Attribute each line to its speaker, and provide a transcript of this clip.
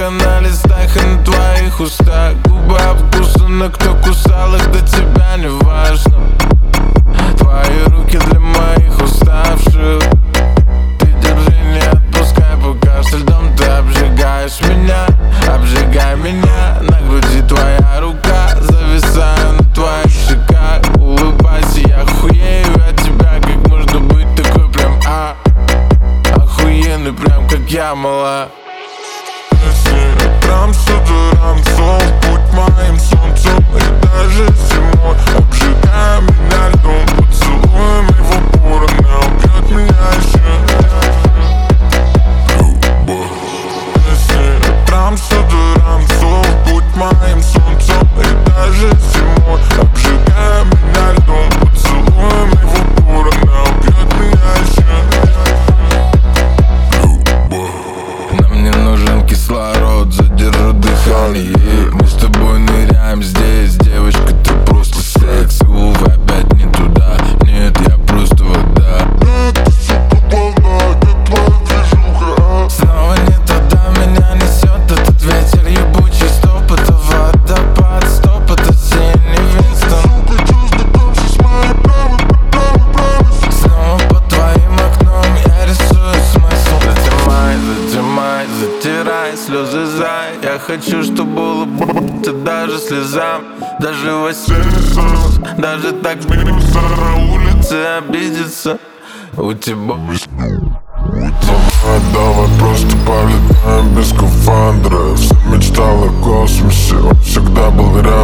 Speaker 1: я на листах и на твоих устах. Губы обкусаны, кто кусал их, до тебя не важно. Твои руки для моих уставших. Ты держи, не отпускай, пока со льдом ты обжигаешь меня. Обжигай меня, на груди твоя рука. Зависаю на твоих щеках. Улыбайся, я хуею от тебя. Как можно быть такой прям охуенный, прям как я, мала.
Speaker 2: Прям с ранцом, будь моим солнцем. И даже зимой обжигай меня льдом. Поцелуями в упор, она убьет меня еще. Прям с ранцом, будь моим солнцем. И даже зимой обжигай меня льдом. Поцелуями в упор, она убьет меня еще.
Speaker 1: Нам не нужен кислород, задержу дыхание. Мы с тобой ныряем здесь, девочка, ты просто секс. Увы, опять не туда, нет, я просто вода.
Speaker 2: Ты, сука, волна, где твоя движуха,
Speaker 1: Снова не туда меня несет этот ветер ебучий. Стоп, это водопад, стоп, это синий Винстон.
Speaker 2: Сука, чувствую, как с моей правой.
Speaker 1: Снова под твоим окном я рисую смысл. Затемай, затемай, затирай слезы, зай. Я хочу, чтобы улыбаться даже слезам. Даже во сне не сон, даже так на улице обидеться. У тебя
Speaker 2: Давай просто полетаем без скафандра. Все мечтал о космосе, он всегда был рядом.